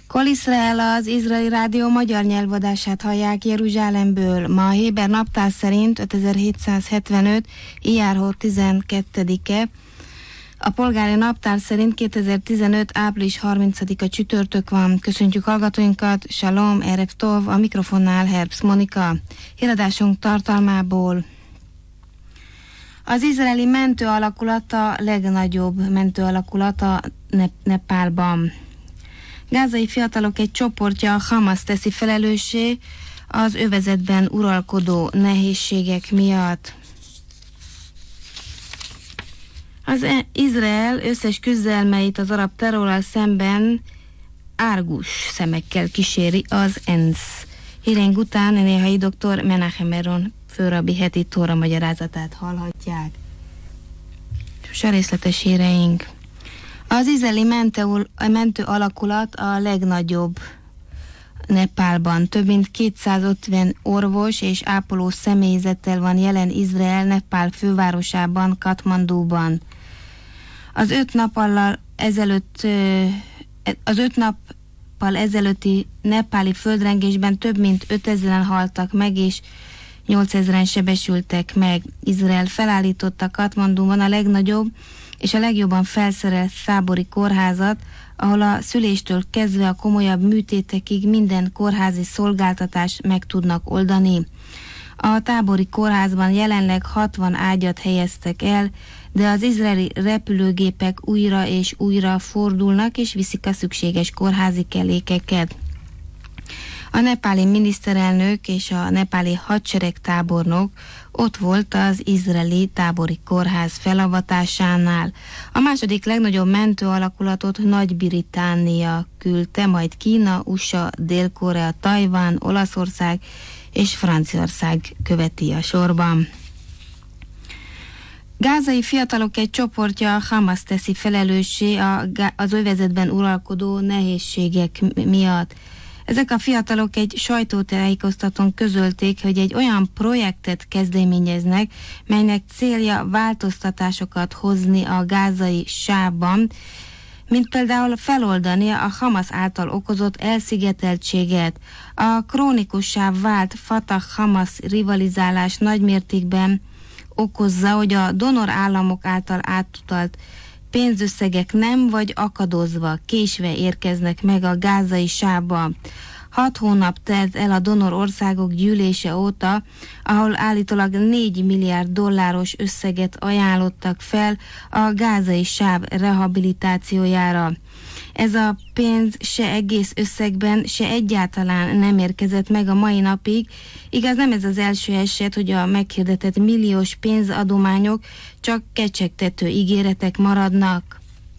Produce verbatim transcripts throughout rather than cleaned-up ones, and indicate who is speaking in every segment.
Speaker 1: Kol Izrael, az izraeli rádió magyar nyelvadását hallják Jeruzsálemből. Ma a héber naptár szerint ötezer-hétszázhetvenöt. ijár tizenkettedike. A polgári naptár szerint kétezer-tizenöt. április harmincadika csütörtök van. Köszöntjük hallgatóinkat, Shalom, Erev Tov, a mikrofonnál Herbst Monika. Híradásunk tartalmából: az izraeli mentőalakulat a legnagyobb mentőalakulat a Nep- Nepálban. Gázai fiatalok egy csoportja a Hamas teszi felelőssé az övezetben uralkodó nehézségek miatt. Az Izrael összes küzdelmeit az arab terrorral szemben árgus szemekkel kíséri az ENSZ. Híreink után néhai doktor Menachem Meron főrabbi heti tóra magyarázatát hallhatják. És a részletes híreink. Az izraeli mentő, mentő alakulat a legnagyobb Nepálban. Több mint kétszázötven orvos és ápoló személyzettel van jelen Izrael Nepál fővárosában, Katmanduban. Az öt nappal ezelőtt, az öt nappal ezelőtti nepáli földrengésben több mint ötezren haltak meg, és nyolcezren sebesültek meg. Izrael felállította Katmanduban a legnagyobb és a legjobban felszerelt tábori kórházat, ahol a szüléstől kezdve a komolyabb műtétekig minden kórházi szolgáltatást meg tudnak oldani. A tábori kórházban jelenleg hatvan ágyat helyeztek el, de az izraeli repülőgépek újra és újra fordulnak és viszik a szükséges kórházi kellékeket. A nepáli miniszterelnök és a nepáli hadseregtábornok ott volt az izraeli tábori kórház felavatásánál. A második legnagyobb mentőalakulatot Nagy-Britannia küldte, majd Kína, u es á, Dél-Korea, Tajvan, Olaszország és Franciaország követi a sorban. Gázai fiatalok egy csoportja a Hamas teszi felelőssé az övezetben uralkodó nehézségek miatt. Ezek a fiatalok egy sajtótájékoztatón közölték, hogy egy olyan projektet kezdeményeznek, melynek célja változtatásokat hozni a gázai sávban, mint például feloldani a Hamas által okozott elszigeteltséget. A krónikussá vált Fatah-Hamas rivalizálás nagymértékben okozza, hogy a donor államok által átutalt pénzösszegek nem vagy akadozva, késve érkeznek meg a gázai sávba. Hat hónap telt el a donor országok gyűlése óta, ahol állítólag négy milliárd dolláros összeget ajánlottak fel a gázai sáv rehabilitációjára. Ez a pénz se egész összegben, se egyáltalán nem érkezett meg a mai napig. Igaz, nem ez az első eset, hogy a meghirdetett milliós pénzadományok csak kecsegtető ígéretek maradnak.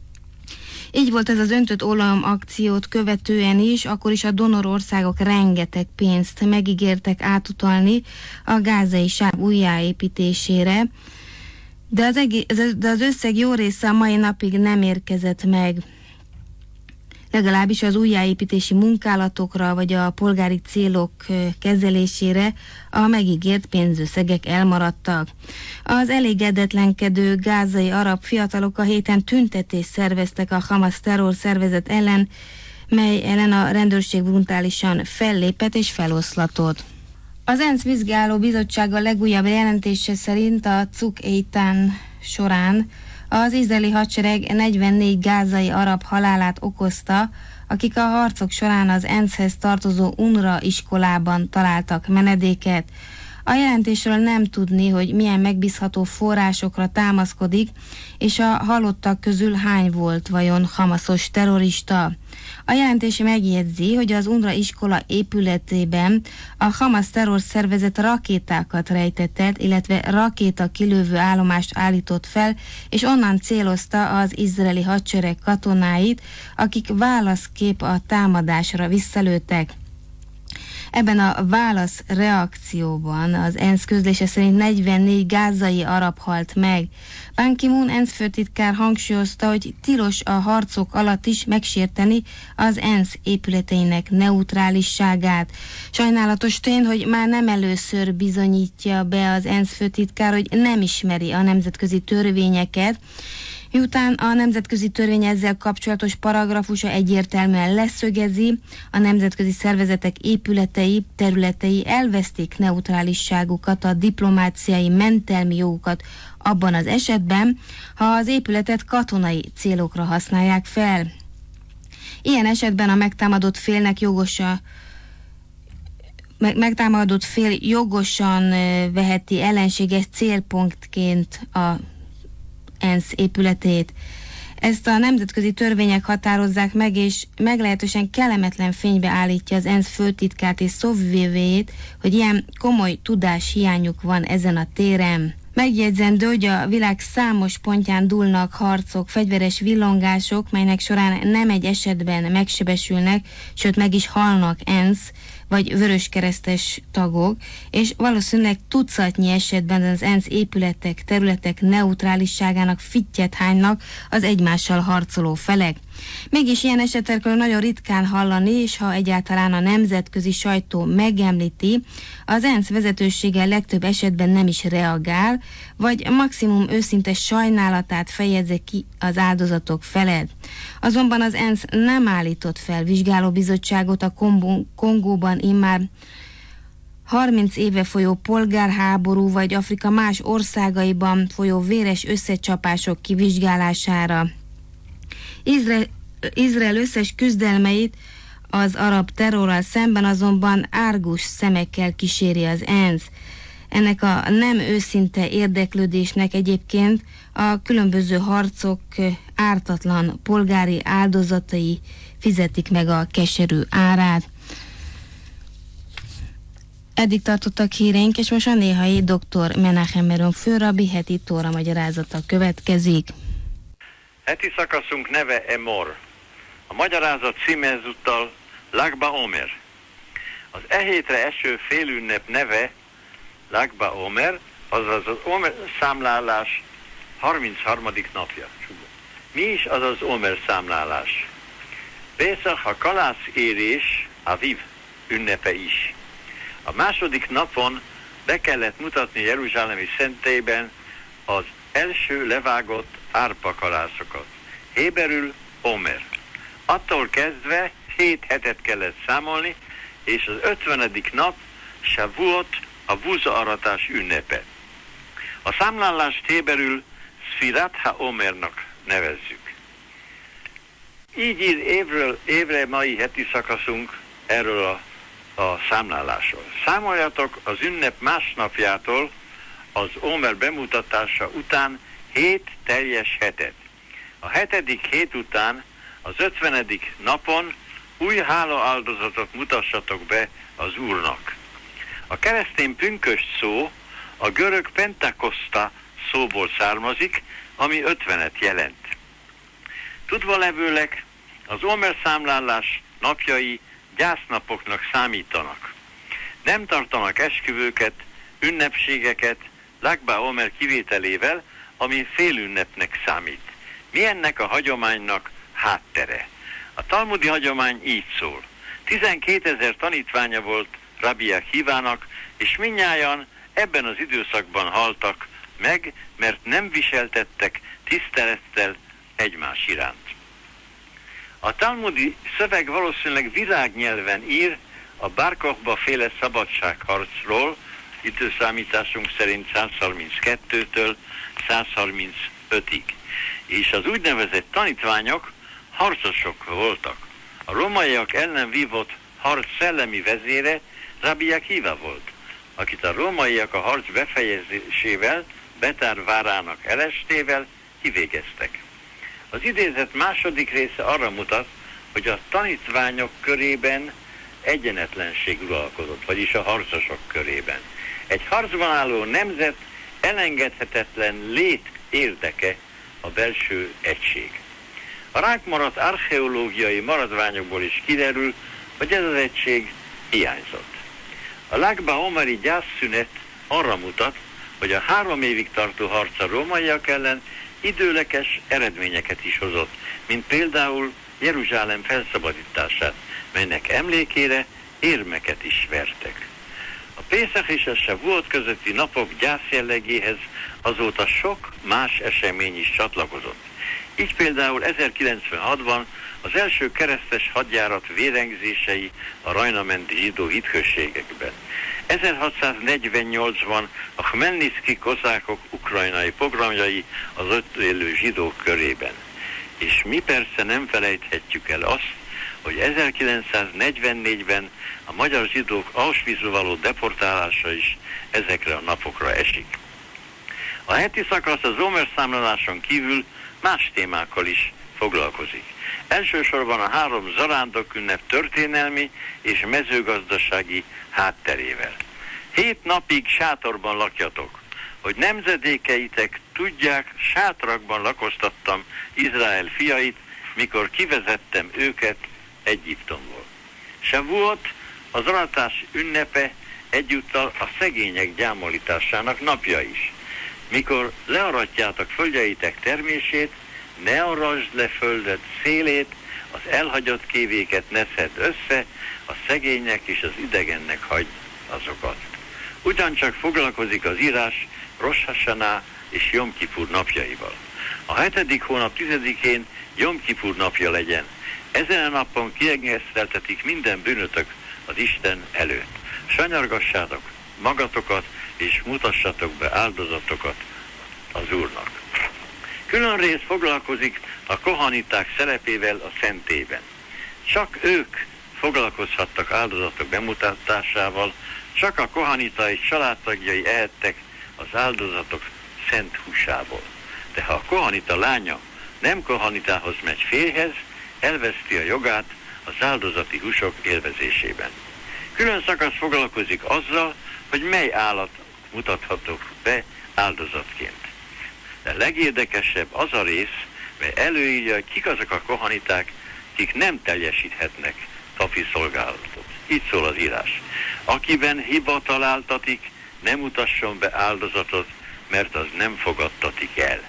Speaker 1: Így volt ez az öntött olajom akciót követően is, akkor is a donor országok rengeteg pénzt megígértek átutalni a gázai sáv újjáépítésére, de az, egész, de az összeg jó része a mai napig nem érkezett meg. Legalábbis az újjáépítési munkálatokra vagy a polgári célok kezelésére a megígért pénzösszegek elmaradtak. Az elégedetlenkedő gázai arab fiatalok a héten tüntetést szerveztek a Hamas terror szervezet ellen, mely ellen a rendőrség brutálisan fellépett és feloszlatott. Az ENSZ vizsgáló bizottsága legújabb jelentése szerint a Cuk Eitan során az izraeli hadsereg negyvennégy gázai arab halálát okozta, akik a harcok során az ENSZ-hez tartozó UNRWA iskolában találtak menedéket. A jelentésről nem tudni, hogy milyen megbízható forrásokra támaszkodik, és a halottak közül hány volt vajon hamaszos terrorista. A jelentés megjegyzi, hogy az UNRWA iskola épületében a Hamas terrorszervezet rakétákat rejtett el, illetve rakéta kilövő állomást állított fel, és onnan célozta az izraeli hadsereg katonáit, akik válaszképp a támadásra visszalőttek. Ebben a válasz reakcióban az ENSZ közlése szerint negyvennégy gázai arab halt meg. Ban Ki-moon ENSZ főtitkár hangsúlyozta, hogy tilos a harcok alatt is megsérteni az ENSZ épületeinek neutrálisságát. Sajnálatos tény, hogy már nem először bizonyítja be az ENSZ főtitkár, hogy nem ismeri a nemzetközi törvényeket, Miután a nemzetközi törvény ezzel kapcsolatos paragrafusa egyértelműen leszögezi, a nemzetközi szervezetek épületei, területei elvesztik neutrálisságukat, a diplomáciai mentelmi jogukat abban az esetben, ha az épületet katonai célokra használják fel. Ilyen esetben a megtámadott félnek jogos a megtámadott fél jogosan veheti ellenséges célpontként a ENSZ épületét. Ezt a nemzetközi törvények határozzák meg, és meglehetősen kellemetlen fénybe állítja az ENSZ főtitkát és szóvivőjét, hogy ilyen komoly tudáshiányuk van ezen a téren. Megjegyzendő, hogy a világ számos pontján dúlnak harcok, fegyveres villongások, melynek során nem egy esetben megsebesülnek, sőt meg is halnak ENSZ vagy vöröskeresztes tagok, és valószínűleg tucatnyi esetben az ENSZ épületek, területek neutrálisságának fittyet hánynak az egymással harcoló felek. Mégis ilyen esetekről nagyon ritkán hallani, és ha egyáltalán a nemzetközi sajtó megemlíti, az ENSZ vezetősége legtöbb esetben nem is reagál, vagy maximum őszinte sajnálatát fejezze ki az áldozatok felett. Azonban az ENSZ nem állított fel vizsgálóbizottságot a Kongóban immár harminc éve folyó polgárháború, vagy Afrika más országaiban folyó véres összecsapások kivizsgálására. Izrael, Izrael összes küzdelmeit az arab terrorral szemben azonban árgus szemekkel kíséri az ENSZ. Ennek a nem őszinte érdeklődésnek egyébként a különböző harcok ártatlan polgári áldozatai fizetik meg a keserű árát. Eddig tartottak híreink, és most a néhai doktor Menachem Meron főrabbi heti tóra magyarázata következik.
Speaker 2: Heti szakaszunk neve Emor. A magyarázat címe ezúttal Lag BaOmer. Az e hétre eső félünnep neve Lag BaOmer, azaz az Omer számlálás harmincharmadik napja. Mi is az az Omer számlálás? Pészach a kalászérés, Aviv ünnepe is. A második napon be kellett mutatni Jeruzsálemi szentélyben az első levágott árpakalászokat. Héberül Omer. Attól kezdve hét hetet kellett számolni, és az ötvenedik nap Shavuot, a búzaaratás ünnepe. A számlálást héberül Sfirat HaOmernak nevezzük. Így ír évről évre mai heti szakaszunk erről a, a számlálásról. Számoljatok az ünnep másnapjától, az Omer bemutatása után hét teljes hetet. A hetedik hét után az ötvenedik napon új hála áldozatot mutassatok be az Úrnak. A keresztény pünkösd szó a görög pentakoszta szóból származik, ami ötvenet jelent. Tudva levőleg az Omer számlálás napjai gyásznapoknak számítanak. Nem tartanak esküvőket, ünnepségeket, Lag BaOmer kivételével, ami félünnepnek számít. Mi ennek a hagyománynak háttere? A talmudi hagyomány így szól. tizenkétezer tanítványa volt Rabbi Akivának, és mindnyájan ebben az időszakban haltak meg, mert nem viseltettek tisztelettel egymás iránt. A talmudi szöveg valószínűleg világnyelven ír a Bar Kochba féle szabadságharcról, időszámításunk szerint százharminckettőtől százharmincötig. És az úgynevezett tanítványok harcosok voltak. A rómaiak ellen vívott harc szellemi vezére Rabbi Akiva volt, akit a rómaiak a harc befejezésével, Betár várának elestével kivégeztek. Az idézet második része arra mutat, hogy a tanítványok körében egyenetlenség uralkodott, vagyis a harcosok körében. Egy harcban álló nemzet elengedhetetlen lét érdeke a belső egység. A ránk maradt archeológiai maradványokból is kiderül, hogy ez az egység hiányzott. A Lag BaOmeri gyászszünet arra mutat, hogy a három évig tartó harc a rómaiak ellen időleges eredményeket is hozott, mint például Jeruzsálem felszabadítását, melynek emlékére érmeket is vertek. A Pészach és a Shavuot közötti napok gyászjellegéhez azóta sok más esemény is csatlakozott. Így például ezerkilencszázkilencvenhatban az első keresztes hadjárat vérengzései a rajnamenti zsidó hitközségekben. ezerhatszáznegyvennyolcban a Khmelnytszki kozákok ukrajnai programjai az ott élő zsidók körében. És mi persze nem felejthetjük el azt, hogy ezerkilencszáznegyvennégyben a magyar zsidók Auschwitzba való deportálása is ezekre a napokra esik. A heti szakasz az Omer számláláson kívül más témákkal is foglalkozik. Elsősorban a három zarándok ünnep történelmi és mezőgazdasági hátterével. Hét napig sátorban lakjatok, hogy nemzedékeitek tudják, sátrakban lakoztattam Izrael fiait, mikor kivezettem őket Egyiptomból. Shavuot, az aratás ünnepe, egyúttal a szegények gyámolításának napja is. Mikor learatjátok földjeitek termését, ne arasd le földet szélét, az elhagyott kévéket ne szedd össze, a szegénynek és az idegennek hagyd azokat. Ugyancsak foglalkozik az írás Rosh Hashanah és Jom Kipur napjaival. A hetedik hónap tizedikén Jom Kipur napja legyen. Ezen a napon kiegészítetik minden bűnötök az Isten előtt. Sanyargassátok magatokat, és mutassatok be áldozatokat az Úrnak. Külön rész foglalkozik a kohaniták szerepével a szentében. Csak ők foglalkozhattak áldozatok bemutatásával, csak a kohanita és családtagjai ehettek az áldozatok szent húsából. De ha a kohanita lánya nem kohanitához megy férjhez, elveszti a jogát az áldozati húsok élvezésében. Külön szakasz foglalkozik azzal, hogy mely állat mutathatok be áldozatként. De legérdekesebb az a rész, mely előírja, hogy kik azok a kohaniták, kik nem teljesíthetnek papi szolgálatot. Így szól az írás. Akiben hiba találtatik, nem mutasson be áldozatot, mert az nem fogadtatik el.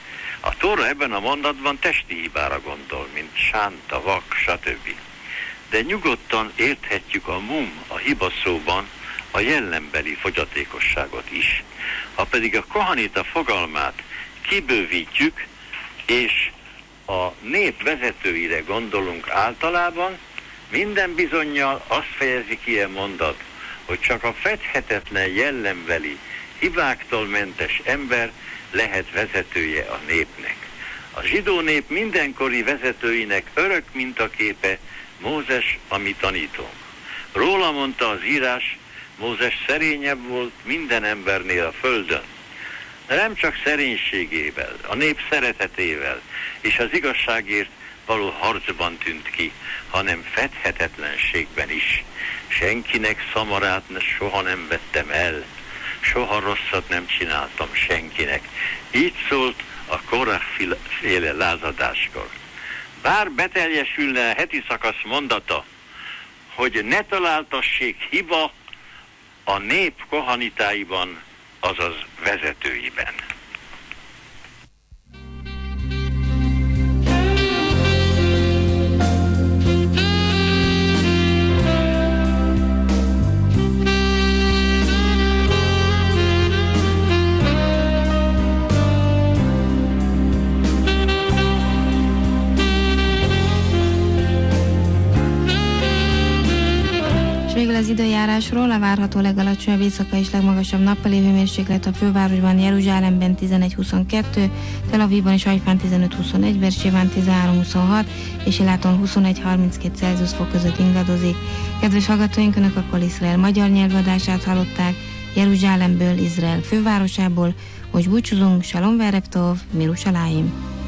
Speaker 2: A Tóra ebben a mondatban testi hibára gondol, mint sánta, vak, stb. De nyugodtan érthetjük a mum, a hiba szóban a jellembeli fogyatékosságot is. Ha pedig a kohanita fogalmát kibővítjük, és a nép vezetőire gondolunk általában, minden bizonnyal azt fejezi ki a mondat, hogy csak a fedhetetlen jellembeli, hibáktól mentes ember lehet vezetője a népnek. A zsidó nép mindenkori vezetőinek örök mintaképe Mózes, a mi tanítónk. Róla mondta az írás, Mózes szerényebb volt minden embernél a földön. De nem csak szerénységével, a nép szeretetével és az igazságért való harcban tűnt ki, hanem fedhetetlenségben is. Senkinek szamarát soha nem vettem el, soha rosszat nem csináltam senkinek. Így szólt a Korach féle lázadáskor. Bár beteljesülne a heti szakasz mondata, hogy ne találtassék hiba a nép kohanitáiban, azaz vezetőiben.
Speaker 1: Végül az időjárásról: a várható legalacsonyabb éjszakai és legmagasabb nappali hőmérséklet a fővárosban, Jeruzsálemben tizenegy huszonkettő, Tel Avivban és Haifán tizenöt huszonegy, Bersébán tizenhárom huszonhat és Iláton huszonegy harminckét Celsius fok között ingadozik. Kedves hallgatóink, Önök a Kol Izrael magyar nyelvadását hallották Jeruzsálemből, Izrael fővárosából. Most búcsúzunk, Shalom Verev Tov, Mirushalayim.